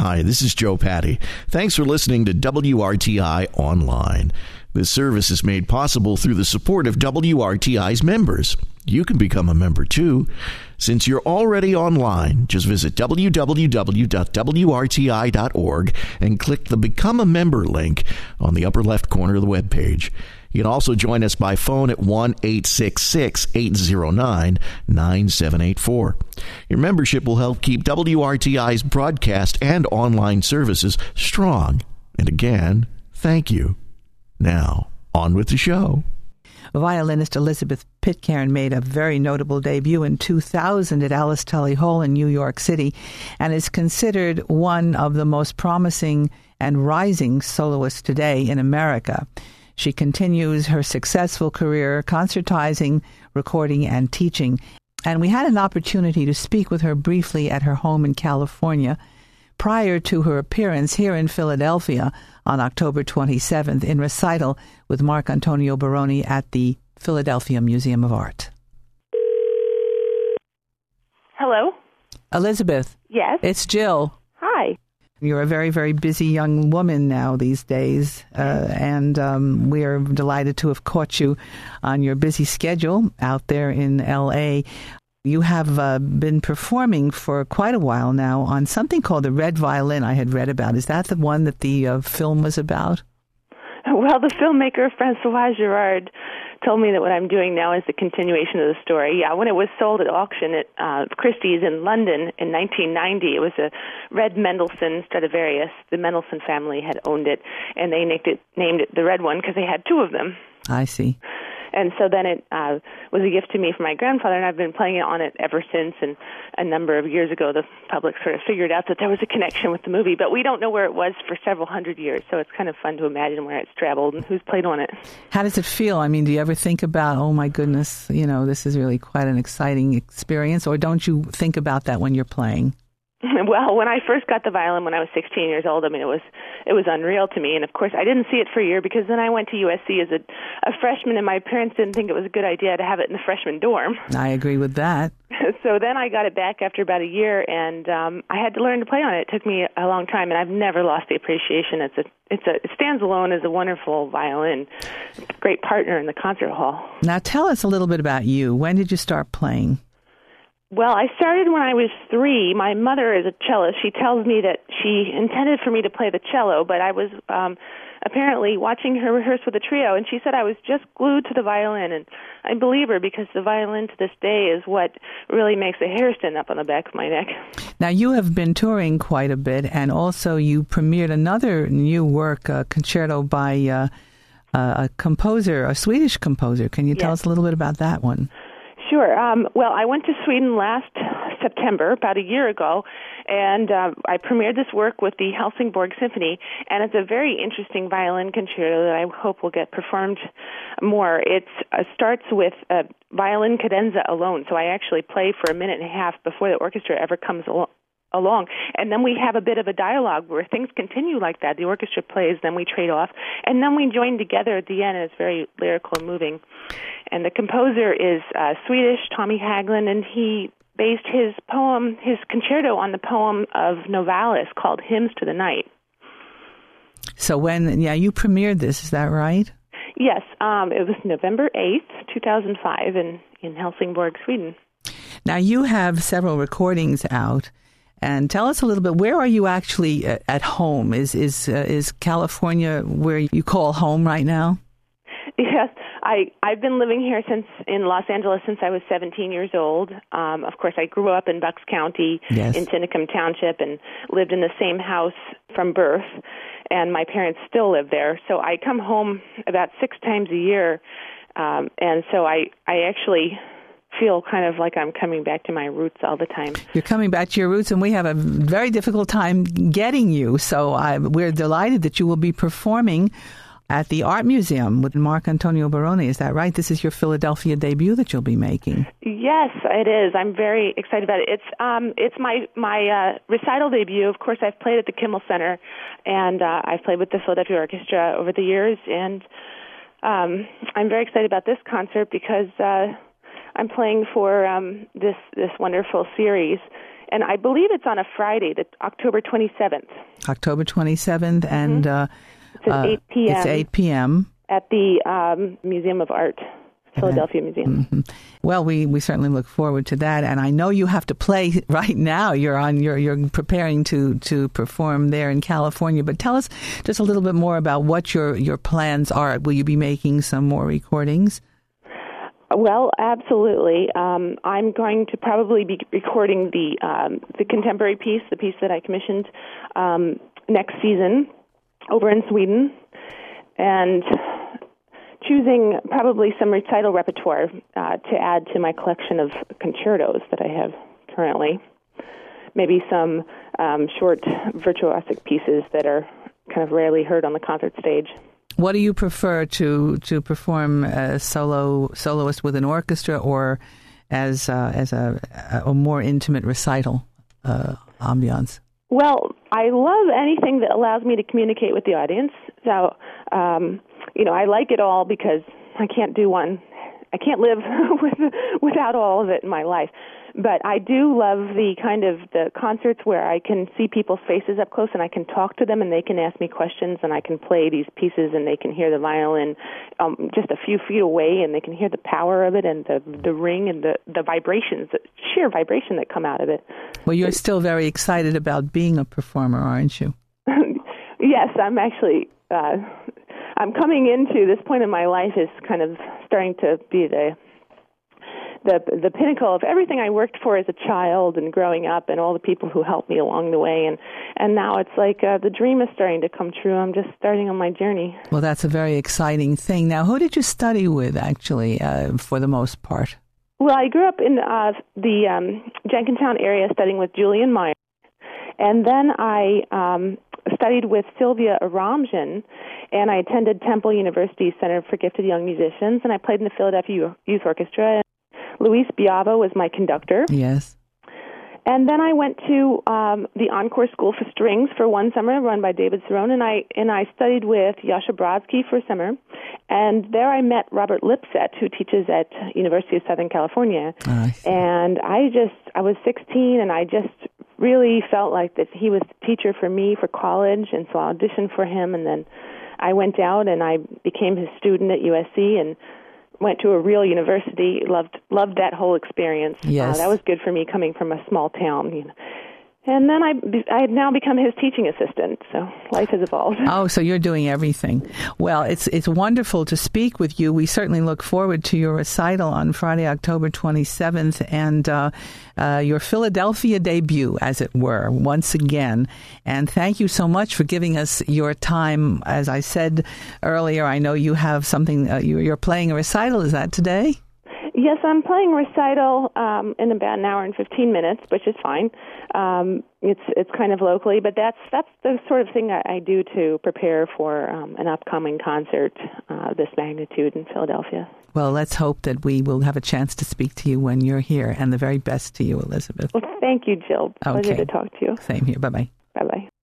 Hi, this is Joe Patty. Thanks for listening to WRTI Online. This service is made possible through the support of WRTI's members. You can become a member too. Since you're already online, just visit www.wrti.org and click the Become a Member link on the upper left corner of the webpage. You can also join us by phone at 1-866-809-9784. Your membership will help keep WRTI's broadcast and online services strong. And again, thank you. Now, on with the show. Violinist Elizabeth Pitcairn made a very notable debut in 2000 at Alice Tully Hall in New York City and is considered one of the most promising and rising soloists today in America. She continues her successful career concertizing, recording, and teaching. And we had an opportunity to speak with her briefly at her home in California prior to her appearance here in Philadelphia on October 27th in recital with Mark Antonio Baroni at the Philadelphia Museum of Art. Hello? Elizabeth. Yes? It's Jill. Hi. You're a very, very busy young woman now these days, and we are delighted to have caught you on your busy schedule out there in L.A. You have been performing for quite a while now on something called the Red Violin I had read about. Is that the one that the film was about? Well, the filmmaker Francois Girard told me that what I'm doing now is the continuation of the story. Yeah, when it was sold at auction at Christie's in London in 1990, it was a red Mendelssohn Stradivarius. The Mendelssohn family had owned it, and they named it the red one because they had two of them. I see. And so then it was a gift to me from my grandfather, and I've been playing on it ever since. And a number of years ago, the public sort of figured out that there was a connection with the movie, but we don't know where it was for several hundred years, so it's kind of fun to imagine where it's traveled and who's played on it. How does it feel? I mean, do you ever think about, oh my goodness, this is really quite an exciting experience, or don't you think about that when you're playing? Well, when I first got the violin when I was 16 years old, I mean, it was unreal to me. And, of course, I didn't see it for a year because then I went to USC as a freshman, and my parents didn't think it was a good idea to have it in the freshman dorm. I agree with that. So then I got it back after about a year, and I had to learn to play on it. It took me a long time, and I've never lost the appreciation. It stands alone as a wonderful violin, great partner in the concert hall. Now, tell us a little bit about you. When did you start playing? Well, I started when I was 3. My mother is a cellist. She tells me that she intended for me to play the cello, but I was apparently watching her rehearse with a trio, and she said I was just glued to the violin, and I believe her because the violin to this day is what really makes the hair stand up on the back of my neck. Now, you have been touring quite a bit, and also you premiered another new work, a concerto by a composer, a Swedish composer. Can you tell us a little bit about that one? Sure. Well, I went to Sweden last September, about a year ago, and I premiered this work with the Helsingborg Symphony, and it's a very interesting violin concerto that I hope will get performed more. It starts with a violin cadenza alone, so I actually play for a minute and a half before the orchestra ever comes along. And then we have a bit of a dialogue where things continue like that. The orchestra plays, then we trade off, and then we join together at the end, and it's very lyrical and moving. And the composer is Swedish, Tommy Haglund, and he based his concerto on the poem of Novalis called Hymns to the Night. So you premiered this, is that right? Yes, it was November 8th, 2005 in Helsingborg, Sweden. Now, you have several recordings out. And tell us a little bit, where are you actually at home? Is California where you call home right now? Yes, I've been living here in Los Angeles since I was 17 years old. Of course, I grew up in Bucks County, in Tinicum Township, and lived in the same house from birth. And my parents still live there. So I come home about 6 times a year. And so I actually feel kind of like I'm coming back to my roots all the time. You're coming back to your roots, and we have a very difficult time getting you. So we're delighted that you will be performing at the Art Museum with Mark Antonio Baroni. Is that right? This is your Philadelphia debut that you'll be making. Yes, it is. I'm very excited about it. It's my recital debut. Of course, I've played at the Kimmel Center, and I've played with the Philadelphia Orchestra over the years, and I'm very excited about this concert because I'm playing for this wonderful series. And I believe it's on a Friday, October 27th. October 27th, and it's at 8 p.m. It's 8 p.m. at the Museum of Art, Philadelphia Museum. Mm-hmm. Well, we certainly look forward to that, and I know you have to play right now. You're preparing to perform there in California. But tell us just a little bit more about what your plans are. Will you be making some more recordings? Well, absolutely. I'm going to probably be recording the contemporary piece, the piece that I commissioned next season over in Sweden, and choosing probably some recital repertoire to add to my collection of concertos that I have currently. Maybe some short virtuosic pieces that are kind of rarely heard on the concert stage. What do you prefer to perform as soloist with an orchestra, or as a more intimate recital ambiance? Well, I love anything that allows me to communicate with the audience. So, I like it all because I can't live without all of it in my life. But I do love the concerts where I can see people's faces up close and I can talk to them and they can ask me questions and I can play these pieces and they can hear the violin just a few feet away and they can hear the power of it and the ring and the vibrations, the sheer vibration that come out of it. Well, you're still very excited about being a performer, aren't you? Yes, I'm actually... I'm coming into this point in my life is kind of starting to be the pinnacle of everything I worked for as a child and growing up and all the people who helped me along the way. And now it's like the dream is starting to come true. I'm just starting on my journey. Well, that's a very exciting thing. Now, who did you study with, actually, for the most part? Well, I grew up in the Jenkintown area studying with Julian Meyer. And then I studied with Sylvia Aramjan, and I attended Temple University's Center for Gifted Young Musicians, and I played in the Philadelphia Youth Orchestra. Luis Biavo was my conductor. Yes. And then I went to the Encore School for Strings for one summer, run by David Cerrone, and I studied with Yasha Brodsky for a summer. And there I met Robert Lipset, who teaches at University of Southern California. And I was 16, and I just really felt like that he was the teacher for me for college, and so I auditioned for him, and then I went out and I became his student at USC and went to a real university. Loved that whole experience. Yes. That was good for me coming from a small town. And then I had now become his teaching assistant, so life has evolved. Oh, so you're doing everything. Well, it's wonderful to speak with you. We certainly look forward to your recital on Friday, October 27th, and your Philadelphia debut, as it were, once again. And thank you so much for giving us your time. As I said earlier, I know you have something, you're playing a recital. Is that today? Yes, I'm playing recital in about an hour and 15 minutes, which is fine. It's kind of locally, but that's the sort of thing I do to prepare for an upcoming concert this magnitude in Philadelphia. Well, let's hope that we will have a chance to speak to you when you're here, and the very best to you, Elizabeth. Well, thank you, Jill. Pleasure to talk to you. Same here. Bye-bye. Bye-bye.